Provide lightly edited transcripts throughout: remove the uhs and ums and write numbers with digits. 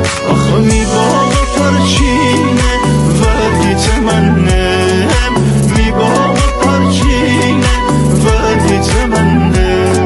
آخه میبا پرچینه ولی تمنم میبا پرچینه ولی تمنم.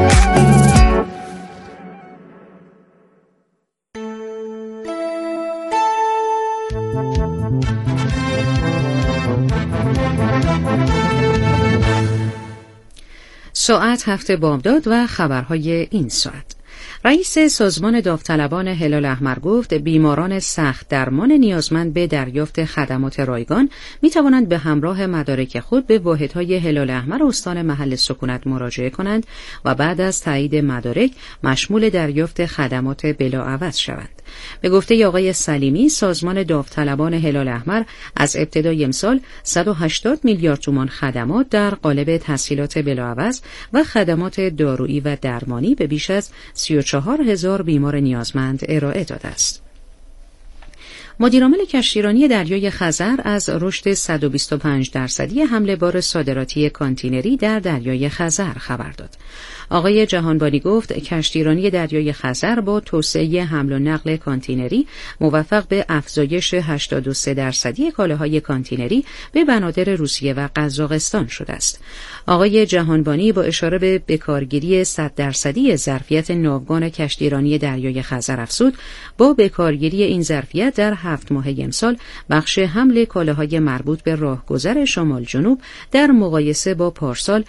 ساعت 7 بامداد و خبرهای این ساعت. رئیس سازمان داوطلبان هلال احمر گفت بیماران سخت درمان نیازمند به دریافت خدمات رایگان می توانند به همراه مدارک خود به واحدهای هلال احمر استان محل سکونت مراجعه کنند و بعد از تایید مدارک مشمول دریافت خدمات بلاعوض شوند. به گفته آقای سلیمی، سازمان داوطلبان هلال احمر از ابتدای امسال 180 میلیارد تومان خدمات در قالب تسهیلات بلاعوض و خدمات دارویی و درمانی به بیش از 34,000 بیمار نیازمند ارائه داده است. مدیرعامل کشتیرانی دریای خزر از رشد 125% حمل بار صادراتی کانتینری در دریای خزر خبر داد. آقای جهانبانی گفت کشتیرانی دریای خزر با توسعه حمل و نقل کانتینری موفق به افزایش 83% کالاهای کانتینری به بنادر روسیه و قزاقستان شده است. آقای جهانبانی با اشاره به بکارگیری 100% ظرفیت ناوگان کشتیرانی دریای خزر افزود با بکارگیری این ظرفیت در 7 ماه امسال بخش حمل کالاهای مربوط به راهگذر شمال جنوب در مقایسه با پارسال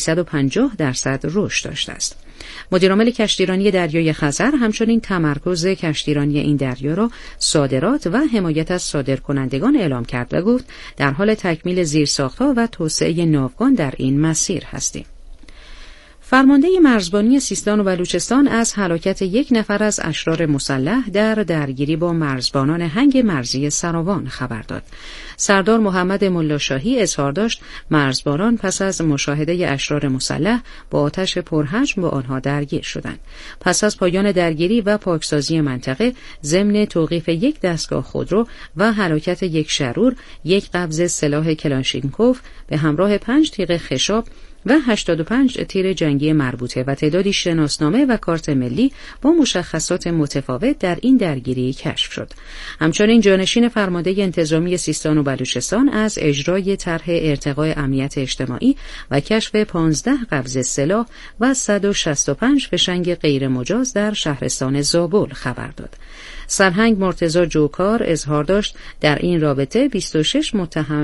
350% رشد داشته است. مدیرعامل کشتیرانی دریای خزر همچنین تمرکز کشتیرانی این دریا را صادرات و حمایت از صادرکنندگان اعلام کرد و گفت در حال تکمیل زیرساخت‌ها و توسعه ناوگان در این مسیر هستیم. فرمانده مرزبانی سیستان و بلوچستان از هلاکت 1 نفر از اشرار مسلح در درگیری با مرزبانان هنگ مرزی سراوان خبر داد. سردار محمد ملاشاهی اظهار داشت مرزبانان پس از مشاهده اشرار مسلح با آتش پرحجم با آنها درگیر شدند. پس از پایان درگیری و پاکسازی منطقه ضمن توقیف 1 دستگاه خودرو و هلاکت 1 شرور، 1 قبض سلاح کلاشینکوف به همراه 5 تیغ خشاب و 85 تیر جنگی مربوطه و تعدادی شناسنامه و کارت ملی با مشخصات متفاوت در این درگیری کشف شد. همچنین جانشین فرمانده انتظامی سیستان و بلوچستان از اجرای طرح ارتقاء امنیت اجتماعی و کشف 15 قبض سلاح و 165 فشنگ غیر مجاز در شهرستان زابل خبر داد. سرهنگ مرتضی جوکار اظهار داشت در این رابطه 26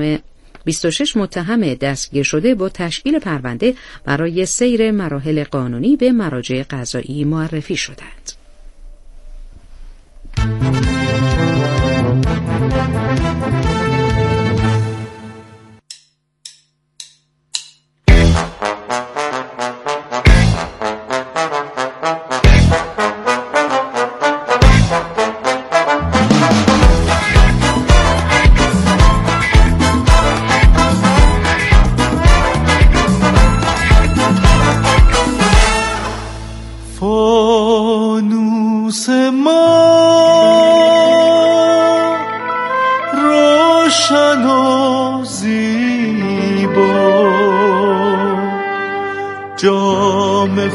متهم دستگیر شده با تشکیل پرونده برای سیر مراحل قانونی به مراجع قضایی معرفی شدند. فانوس ما روشن و زیبا، جام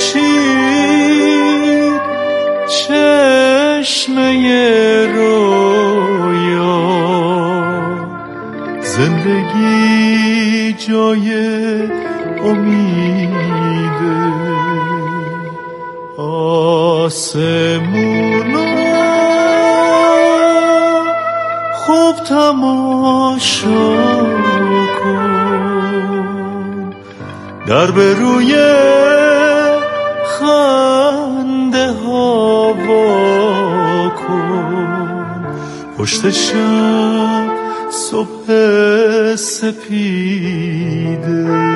خورشید چشمه رویا، زندگی جای امیده، آسمونا خوب تماشا کن، در به روی خنده ها وا کن، پشت شب صبح سپیده.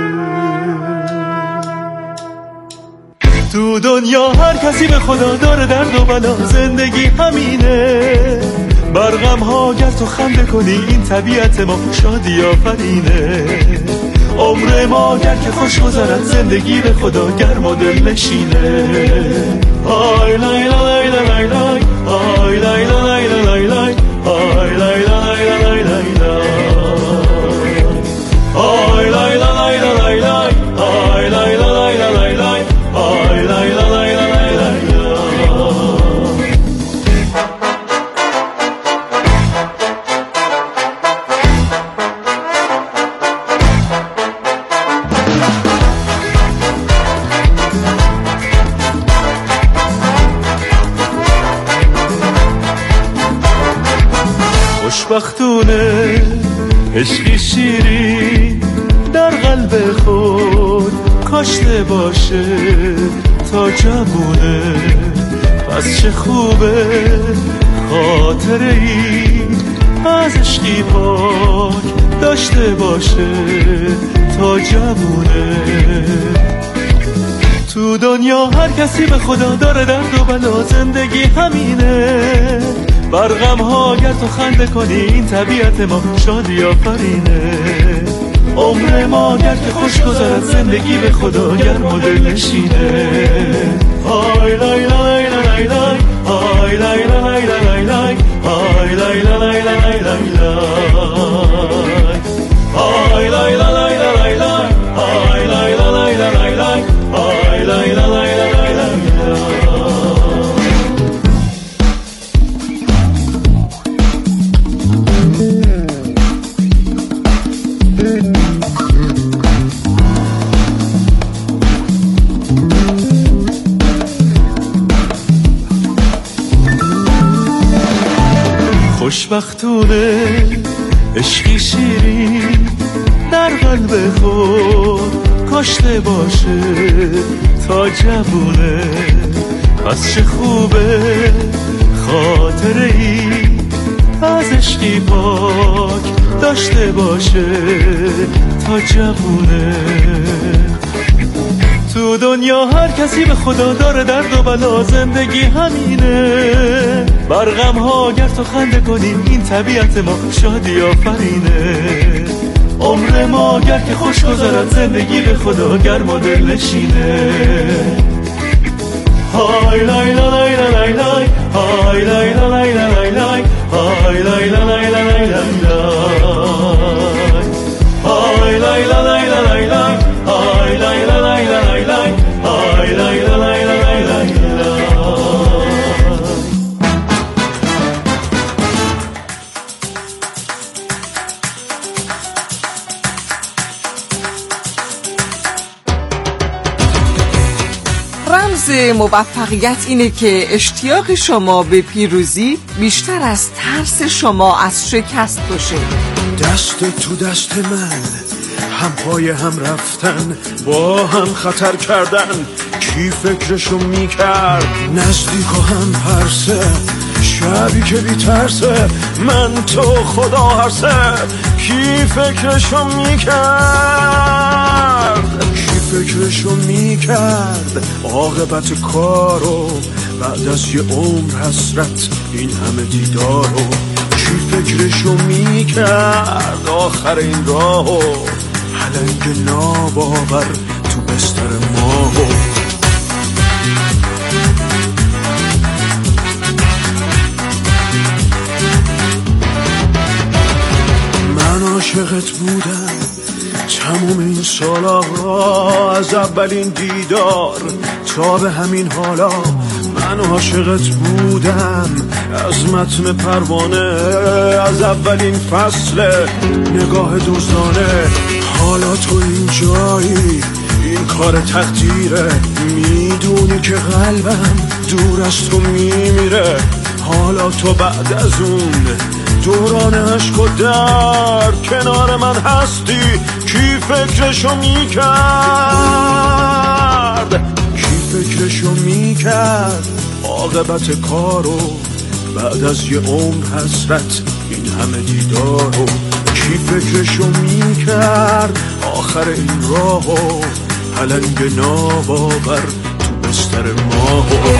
تو دنیا هر کسی به خدا داره درد و بلا، زندگی همینه، بر غم ها گر تو خنده کنی این طبیعت ما شادی آفرینه، عمر ما گر که خوش گذرد زندگی به خدا گرم و دل نشینه. آی لای لای لای لای آی لای لای لای لای آی لای لای لای لای آی لای لای لای لای آی لای لای لای لای آی لای لای لای لای. خوشبختونه عشقی شیرین در قلب خود کاشته باشه تا جوونه. پس چه خوبه خاطره ای از عشقی پاک داشته باشه تا جوونه. تو دنیا هر کسی به خدا داره درد و بلا، زندگی همینه. بر غم ها گر تو خنده کنی این طبیعت ما شادی آفرینه. عمر ما گر که خوش گذرد زندگی به خدا گرم و دل نشینه. آی لای لای لای لای آی لای لای لای لای آی لای لای لای لای آی لای لای لای لای آی لای لای لای لای آی لای لای لای خوشبختونه عشقی شیرین در قلب خود کاشته باشه تا جوونه. پس چه خوبه خاطره ای از عشقی پاک داشته باشه تا جوونه. تو دنیا هر کسی به خدا داره درد و بلا، زندگی همینه. بر غم ها گر تو خنده کنیم این طبیعت ما شادی آفرینه. عمر ما گر که خوش گذرد زندگی به خدا گرم و دل نشینه. های لای لای لای لای های لای لای لای لای های لای لای لای لای های لای لای لای لای های لای لای لای لای های لای لای لای لای. رمز موفقیت اینه که اشتیاق شما به پیروزی بیشتر از ترس شما از شکست باشه. دست تو دست من، هم پای هم رفتن، با هم خطر کردن. کی فکرشو میکرد نزدیک و هم پرسه، شبی که بی ترسه من تو خدا هرسه. کی فکرشو میکرد، کی فکرشو میکرد عاقبت کارو بعد از یه عمر حسرت این همه دیدارو. کی فکرشو میکرد آخر این راهو پلنگ ناباور تو بستر ماهو. من عاشقت بودم تموم این سال آقا، از اولین دیدار تا به همین حالا. من عاشقت بودم از متن پروانه، از اولین فصل نگاه دزدانه. حالا تو این جایی این کار تقدیره، میدونی که قلبم دور از تو میمیره. حالا تو بعد از اون دوران عشق و درد کنار من هستی. کی فکرشو میکرد، کی فکرشو میکرد عاقبت کارو بعد از یه عمر حسرت این همه دیدارو. کی فکرشو میکرد آخر این راهو پلنگ ناباور تو بستر ماهو.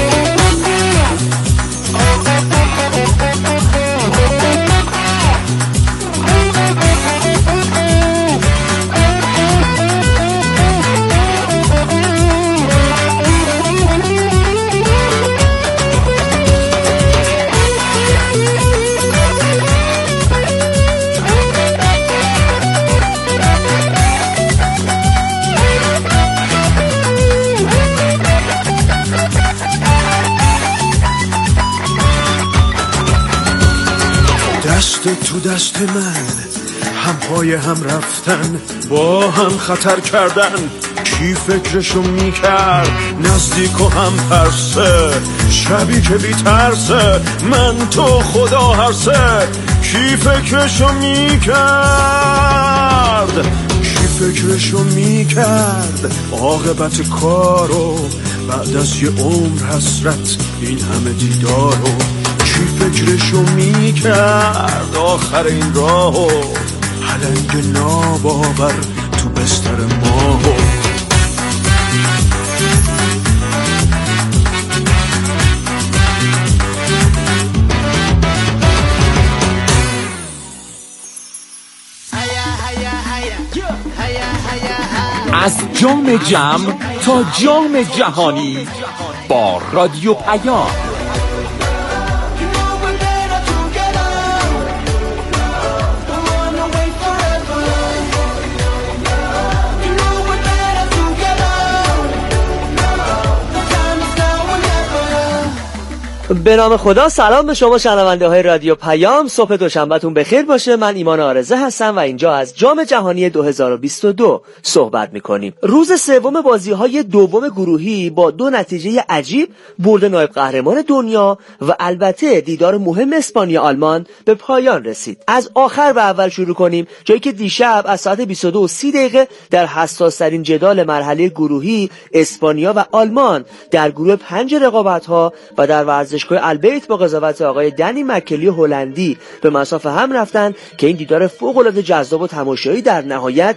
دست تو دست من، هم پای هم رفتن، با هم خطر کردن. کی فکرشو میکرد نزدیک و هم پرسه، شبی که بی ترسه من تو خدا هرسه. کی فکرشو میکرد کی فکرشو میکرد عاقبت کارو بعد از یه عمر حسرت این همه دیدارو کی فکرشو میکرد آخر این راهو پلنگ ناباور تو بستر ماهو از جام جم تا جام جهانی با رادیو پیام. به نام خدا. سلام به شما شنونده های رادیو پیام. صبح دوشنبهتون بخیر باشه. من ایمان آرزه هستم و اینجا از جام جهانی 2022 صحبت میکنیم. روز سوم بازی های دوم گروهی با دو نتیجه عجیب، برد نایب قهرمان دنیا و البته دیدار مهم اسپانیا آلمان به پایان رسید. از آخر به اول شروع کنیم، جایی که دیشب از ساعت 22:30 در حساس ترین جدال مرحله گروهی اسپانیا و آلمان در گروه 5 رقابت ها و در ورزشگاه البیت با قضاوت آقای دنی مکلی هلندی به مساف هم رفتن که این دیدار فوق العاده جذاب و تماشایی در نهایت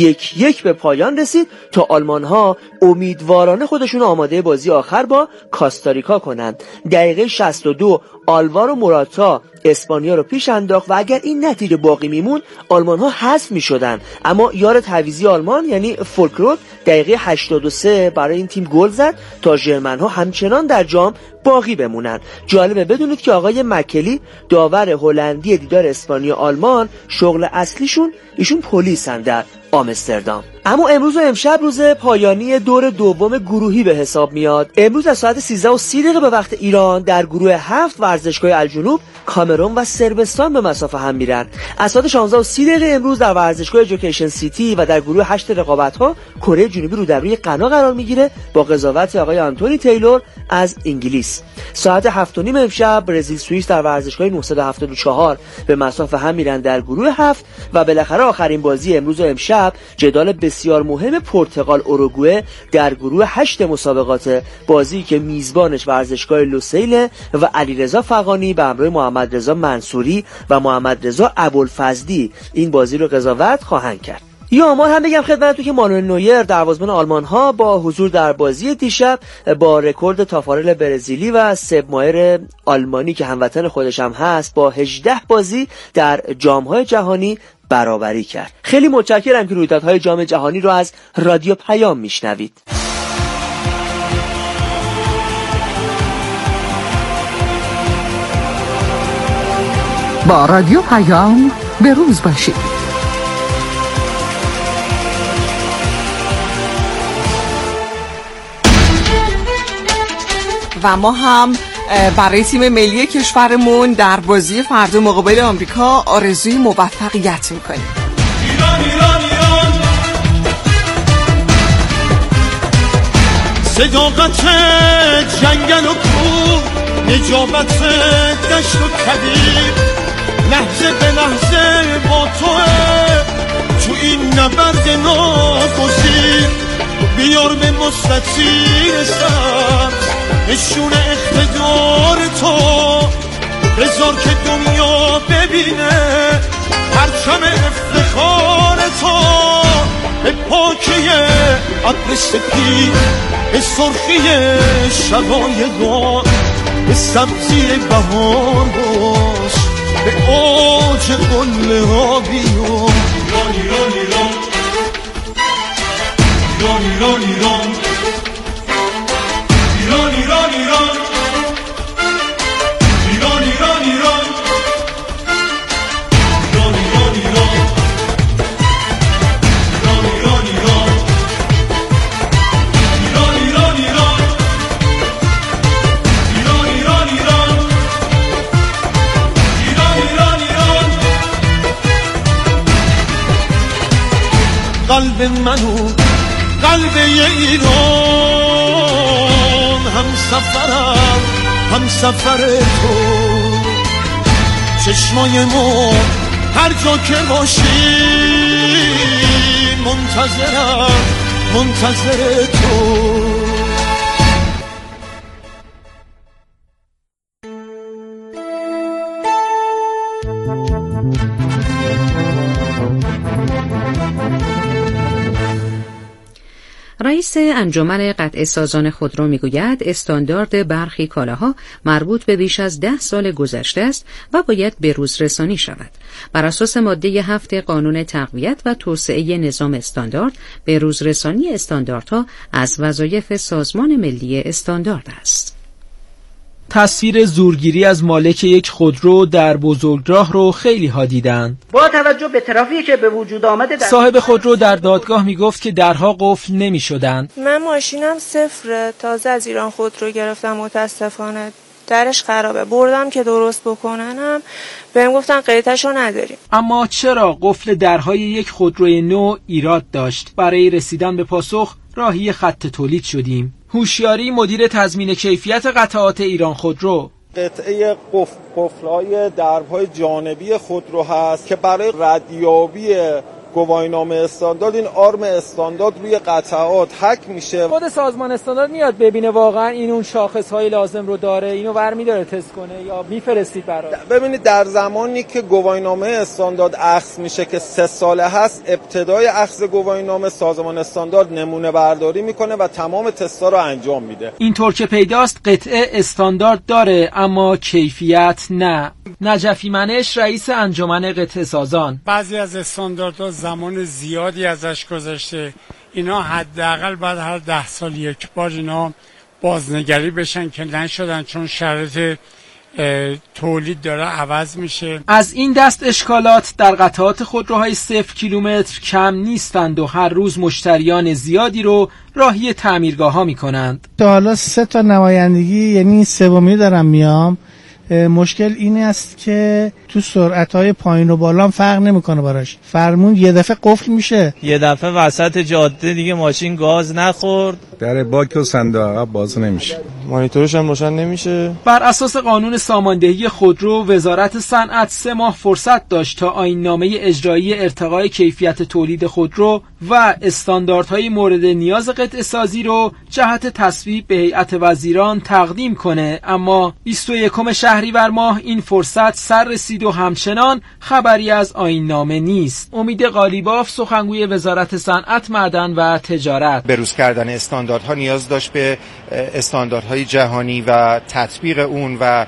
1-1 به پایان رسید تا آلمان ها امیدوارانه خودشون آماده بازی آخر با کاستاریکا کنند. دقیقه 62 آلوارو موراتا اسپانیا رو پیش انداخت و اگر این نتیجه باقی میمون آلمان ها حذف میشدن، اما یار تعویضی آلمان یعنی فولکروت دقیقه 83 برای این تیم گل زد تا ژرمن ها همچنان در جام باقی بمونن. جالبه بدونید که آقای مکلی داور هلندی دیدار اسپانیا آلمان شغل اصلیشون ایشون پلیسن در آمستردام. اما امروز و امشب روز پایانی دور دوم گروهی به حساب میاد. امروز از ساعت 13:30 به وقت ایران در گروه 7 ورزشگاه الجنوب کامرون و صربستان به مساف هم میرن. از ساعت 16:30 امروز در ورزشگاه ادویکیشن سیتی و در گروه 8 رقابت‌ها کره جنوبی رو در روی غنا قرار میگیره با قضاوت آقای آنتونی تیلور از انگلیس. ساعت 7:30 امشب برزیل سوئیس در ورزشگاه 974 به مساف هم میرن در گروه 7 و بالاخره آخرین بازی امروز و امشب جدال بسیار مهم پرتغال اوروگوئه در گروه 8 مسابقات، بازی که میزبانش ورزشگاه لوسیل و علیرضا فغانی به همراه محمد رضا منصوری و محمد رضا ابوالفضلی این بازی رو قضاوت خواهند کرد. یا آمار هم بگم خدمتتون که مانوئل نویر دروازه‌بان آلمان ها با حضور در بازی دیشب با رکورد تافارل برزیلی و سب مایر آلمانی که هموطن خودش هم هست با 18 بازی در جام‌های جهانی برابری کرد. خیلی متشکرم که رویدادهای جام جهانی رو از رادیو پیام میشنوید. با رادیو پیام به روز باشید. و ما هم برای تیم ملی کشورمون در بازی فردا مقابل آمریکا آرزوی موفقیت میکنیم. ایران ایران ایران، صداقت جنگل و کوه، نجابت دشت و کویر، لحظه به لحظه با توه تو این نبرد ناگزیر. بیار به مستطیل سبز نشون اقتدار تو، بذار که دنیا ببینه پرچم افتخار تو. به پاکی ابر سپید، به سرخی شقایقان، به سبزی بهار باش، به اوج قله ها بیان. ایران ایران ایران، ایران ایران ایران، ایران ایران ایران، ایران ایران ایران، ایران ایران ایران، ایران ایران ایران، ایران ایران ایران، ایران ایران ایران، ایران ایران ایران. قلب منو قلب ایران، هم سفرم هم سفر تو، چشمای ما هر جا که باشی منتظرم، منتظر تو. رئیس انجمن قطع سازان خودرو میگوید استاندارد برخی کالاها مربوط به بیش از 10 سال گذشته است و باید به روز رسانی شود. بر اساس ماده 7 قانون تقویت و توسعه نظام استاندارد، به روز رسانی استانداردها از وظایف سازمان ملی استاندارد است. تصویر زورگیری از مالک یک خودرو در بزرگراه رو خیلی ها دیدن. با توجه به ترافیکی که به وجود آمده صاحب خودرو در دادگاه میگفت که درها قفل نمی شدن. من ماشینم صفره، تازه از ایران خودرو گرفتم، متاسفانه درش خرابه، بردم که درست بکننم بهم گفتن قیمتشو نداریم. اما چرا قفل درهای یک خودروی نو ایراد داشت؟ برای رسیدن به پاسخ راهی خط تولید شدیم. هوشیاری مدیر تضمین کیفیت قطعات ایران خودرو: قطعه قفل‌های درهای جانبی خودرو هست که برای ردیابی گواهینامه استاندارد این آرم استاندارد روی قطعات حک میشه. خود سازمان استاندارد میاد ببینه واقعا این اون شاخص‌های لازم رو داره، اینو برمی‌داره تست کنه یا میفرستید برای؟ ببینید در زمانی که گواهینامه استاندارد اخذ میشه که 3 ساله هست، ابتدای اخذ گواهینامه سازمان استاندارد نمونه برداری میکنه و تمام تستا رو انجام میده. اینطور که پیداست قطعه استاندارد داره اما کیفیت نه. نجفی منش رئیس انجمن قطعه سازان: بعضی از استانداردها زمان زیادی ازش گذشته، اینا حداقل بعد هر 10 سال یک بار اینا بازنگری بشن که نشدن، چون شرایط تولید داره عوض میشه. از این دست اشکالات در قطعات خودروهای 0 کیلومتر کم نیستند و هر روز مشتریان زیادی رو راهی تعمیرگاه ها میکنند. تا حالا 3 تا نمایندگی، یعنی سومی دارم میام. مشکل این است که تو سرعت‌های پایین و بالا فرق نمی‌کنه براش. فرمون یه دفعه قفل میشه، یه دفعه وسط جاده دیگه ماشین گاز نخورد، در باک و صندوق عقب باز نمیشه، مانیتورش هم روشن نمیشه. بر اساس قانون ساماندهی خودرو، وزارت صنعت 3 ماه فرصت داشت تا آیین‌نامه اجرایی ارتقای کیفیت تولید خودرو و استانداردهای مورد نیاز قطعه سازی رو جهت تصویب به هیئت وزیران تقدیم کنه، اما 21 شهریور ماه این فرصت سر رسید و همچنان خبری از آیین‌نامه نیست. امید قالیباف، سخنگوی وزارت صنعت، معدن و تجارت: بروز کردن استانداردها نیاز داشت به استانداردهای جهانی و تطبیق اون و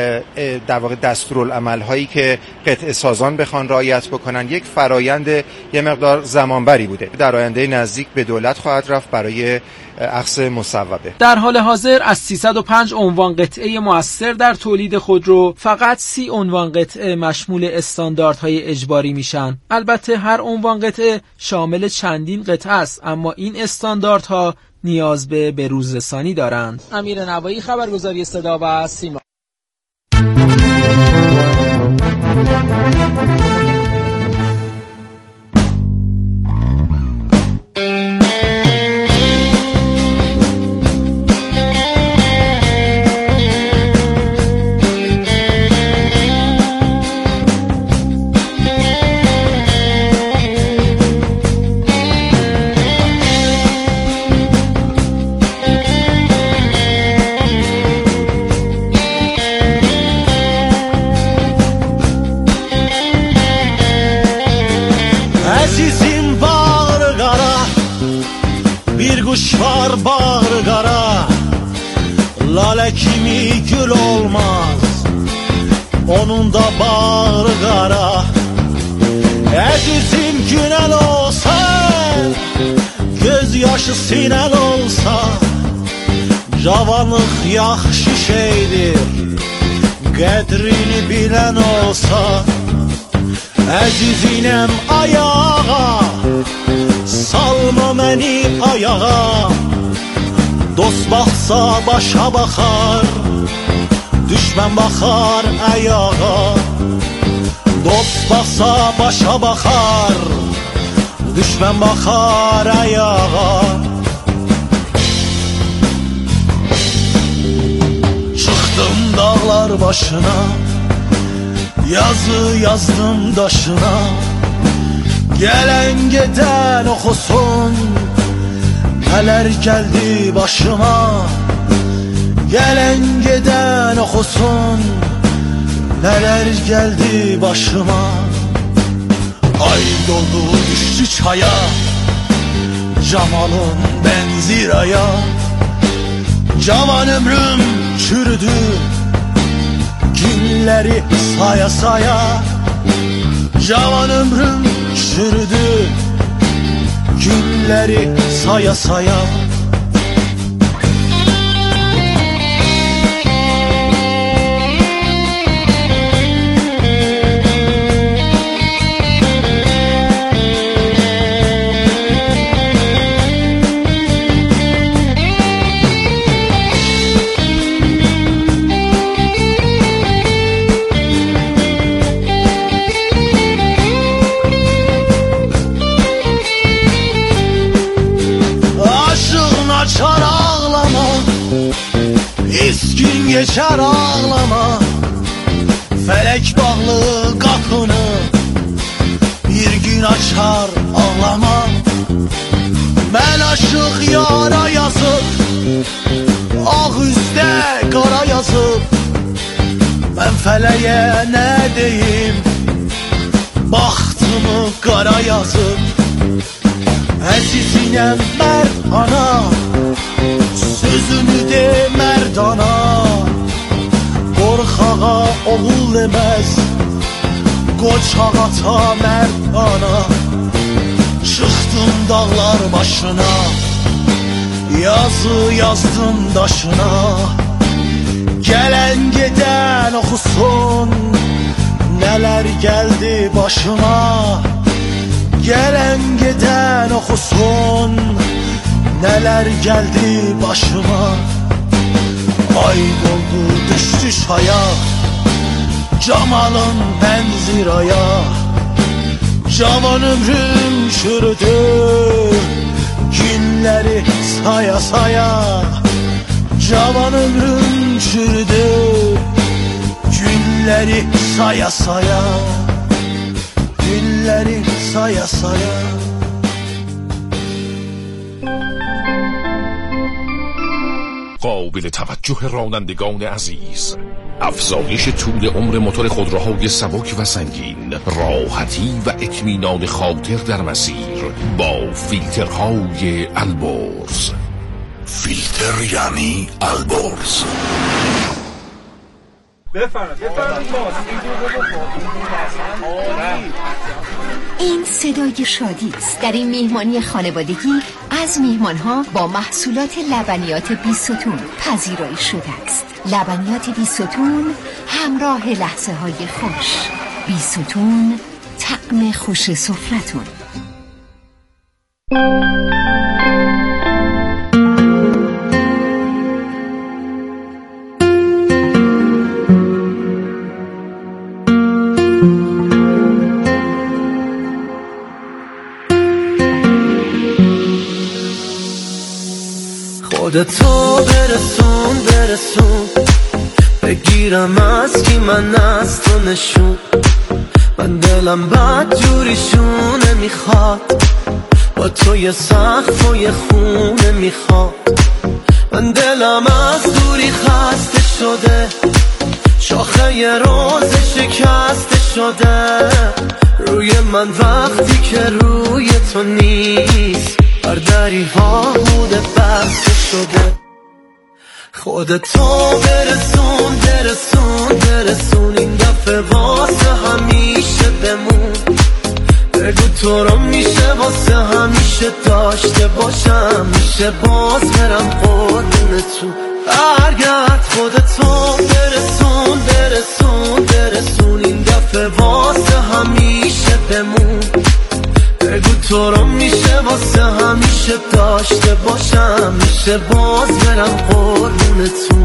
در واقع دستورالعمل‌هایی که قطعه سازان بخوان رعایت بکنن یک فرایند یه مقدار زمانبری بوده. در آینده نزدیک به دولت خواهد رفت برای اخذ مصوبه. در حال حاضر از 305 عنوان قطعه مؤثر در تولید خودرو فقط 30 عنوان قطعه مشمول استانداردهای اجباری میشن. البته هر عنوان قطعه شامل چندین قطعه است، اما این استانداردها نیاز به بروزرسانی دارند. امیر نوایی، خبرگزاری صدا و سیما. Var bağır qara, lalə kimi gül olmaz, onun da bağrı qara. Əzizim günəl olsa, göz yaşı sinəl olsa, cavanlıq yaxşı şeydir, qədrini bilən olsa. Əzizinem ayağa, salma məni ayağa. Dost baxsa başa baxar, düşmən baxar ayağa. Dost baxsa başa baxar, düşmən baxar ayağa. Çıxdım dağlar başına, Yazı yazdım daşına, gelen giden okusun. Neler geldi başıma, gelen giden okusun. Neler geldi başıma. Ay doldu düştü çaya, Cemal'ın benziraya. Cavan ömrüm çürüdü, günleri saya saya. Cavan ömrüm çürüdü, günleri saya saya. Açar ağlama, iskin geçer ağlama. Felek bağlı kapını bir gün açar ağlama. Ben aşık yara yazıp, ah üstte kara yazıp. Ben feleğe ne diyeyim, bahtımı kara yazıp. Əzizinem mərd ana, sözünü de mərd ana. Qorxağa oğul deməz, qoçaq ata mərd ana. Çıxdım dağlar başına, yazı yazdım daşına. Gələn gedən oxusun, nələr gəldi başıma. Gelen giden okusun, neler geldi başıma. Ay doldu düştü çaya, Cemal'ın benziraya. Cavan ömrüm çürüdü, günleri saya saya. Cavan ömrüm çürüdü, günleri saya saya. Günleri saya saya. قابل توجه رانندگان عزیز، افزایش طول عمر موتور خودروهای سبک و سنگین، راحتی و اطمینان خاطر در مسیر با فیلترهای البرز. فیلتر یعنی البرز. این صدای شادی است. در این میهمانی خانوادگی از میهمانها با محصولات لبنیات بیستون پذیرایی شده است. لبنیات بیستون همراه لحظه های خوش. بیستون، طعم خوش سفرتون. خودتو برسون بگیرم از کی من از تو نشون. من دلم بد جوریشونه میخواد، با تو یه سقف و یه خونه میخواد. من دلم از دوری خسته شده، شاخه یه روز شکسته شده. روی من وقتی که روی تو نیست، بر دری ها بوده بسته شده. خودتو برسون این دفعه واسه همیشه بمون. بگو تو رو میشه واسه همیشه داشته باشم، میشه باز برم قربونتون. برگرد خودتو برسون این دفعه واسه همیشه بمون. بگو تو رو میشه واسه همیشه داشته باشم، میشه باز برم قربونتون.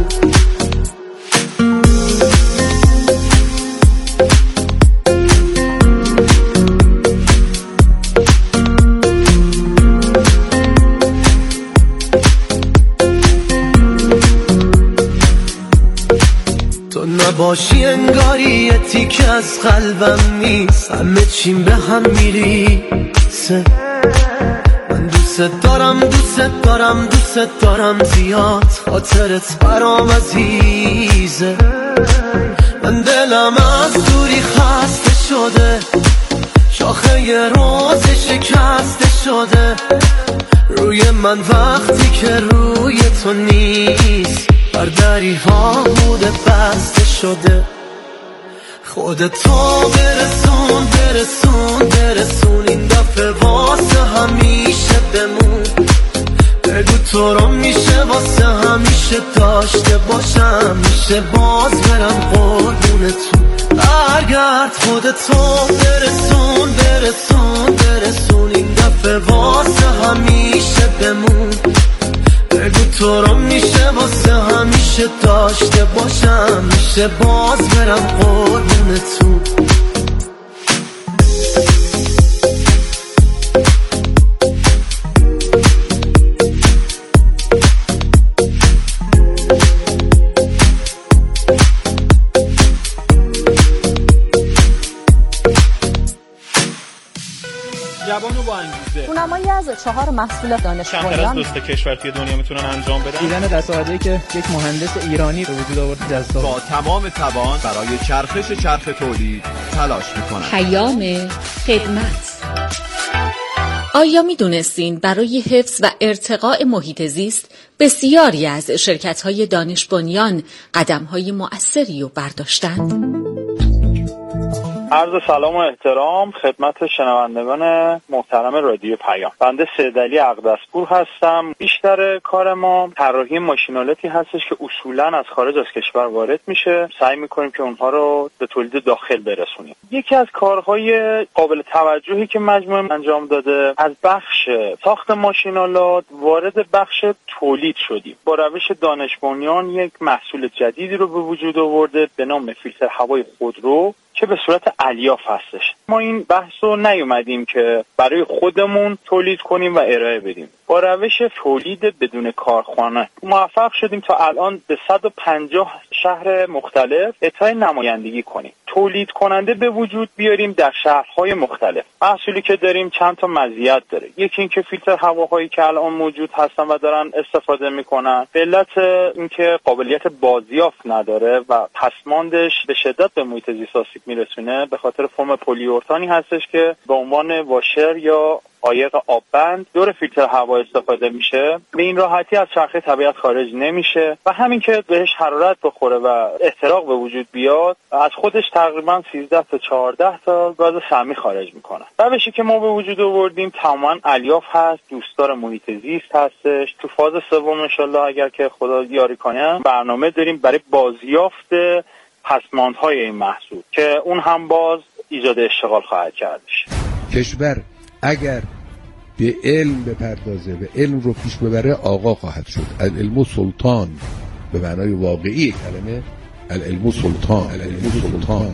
باشی انگاری یه تیکه از قلبم نیست، همه چیم به هم میریسه. من دوست دارم دوست دارم دوست دارم زیاد، خاطرت برام عزیزه. من دلم از دوری خسته شده، شاخه یه روز شکسته شده روی من وقتی که روی تو نیست، بر دری ها بوده بسته شده. خودتو برسون برسون برسون، این دفعه واسه همیشه بمون. بگو تو رو میشه واسه همیشه داشته باشم، میشه باز برم قربونتون. برگرد خودتو برسون برسون برسون، این دفعه واسه همیشه بمون. بگو تو رو میشه واسه همیشه داشته باشم، میشه باز برم قربونتون. جوانو با انگیزه. رونمایی از 4 محصول دانش کمتر از دوست کشور توی دنیا میتونن انجام بدن. دیدن دستاوردی که یک مهندس ایرانی به وجود آورد جذاب. با تمام توان برای چرخش تولید تلاش میکنن. پیام خدمت. آیا میدونستین برای حفظ و ارتقاء محیط زیست بسیاری از شرکت‌های دانش بنیان قدم‌های مؤثری رو برداشتند؟ عرض سلام و احترام خدمت شنوندگان محترم رادیو پیام. بنده سیدعلی عقدسپور هستم. بیشتر کار ما طراحی ماشینالتی هستش که اصولاً از خارج از کشور وارد میشه. سعی میکنیم که اونها رو به تولید داخل برسونیم. یکی از کارهای قابل توجهی که مجموعه انجام داده، از بخش ساخت ماشینالات وارد بخش تولید شدیم. با روش دانش بنیان یک محصول جدیدی رو به وجود آورده به نام فیلتر هوای خودرو که به صورت الیاف هستش. ما این بحث رو نیومدیم که برای خودمون تولید کنیم و ارائه بدیم. با روش تولید بدون کارخانه موفق شدیم تا الان به 150 شهر مختلف اعطای نمایندگی کنیم. تولید کننده به وجود بیاریم در شهرهای مختلف. محصولی که داریم چند تا مزیت داره. یکی اینکه فیلتر هواهایی که الان موجود هستن و دارن استفاده میکنن به علت اینکه قابلیت بازیافت نداره و پسماندش به شدت به محیط زیست آسیب میرسونه، به خاطر فرم پلیورتانی هستش که به عنوان واشر یا عایق آببند دور فیلتر هوا استفاده میشه. به این راحتی از چرخه طبیعت خارج نمیشه و همین که بهش حرارت بخوره و احتراق به وجود بیاد، از خودش تقریبا 13 تا 14 تا گاز سمی خارج میکنه. روشی که ما به وجود آوردیم تماما الیاف هست، دوستدار محیط زیست هستش. تو فاز سوم ان شاءالله اگر که خدا یاری کنه برنامه داریم برای بازیافت پسماندهای این محصول که اون هم باز ایجاد اشتغال خواهد کردش. کشور اگر به علم بپردازه و علم رو پیش ببره آقا خواهد شد. العلم سلطان به معنای واقعی کلمه، العلم سلطان، العلم سلطان.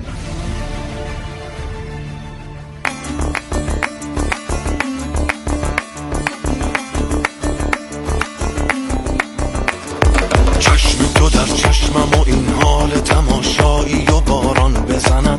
چشم تو در چشمم و این حال تماشایی و باران بزنم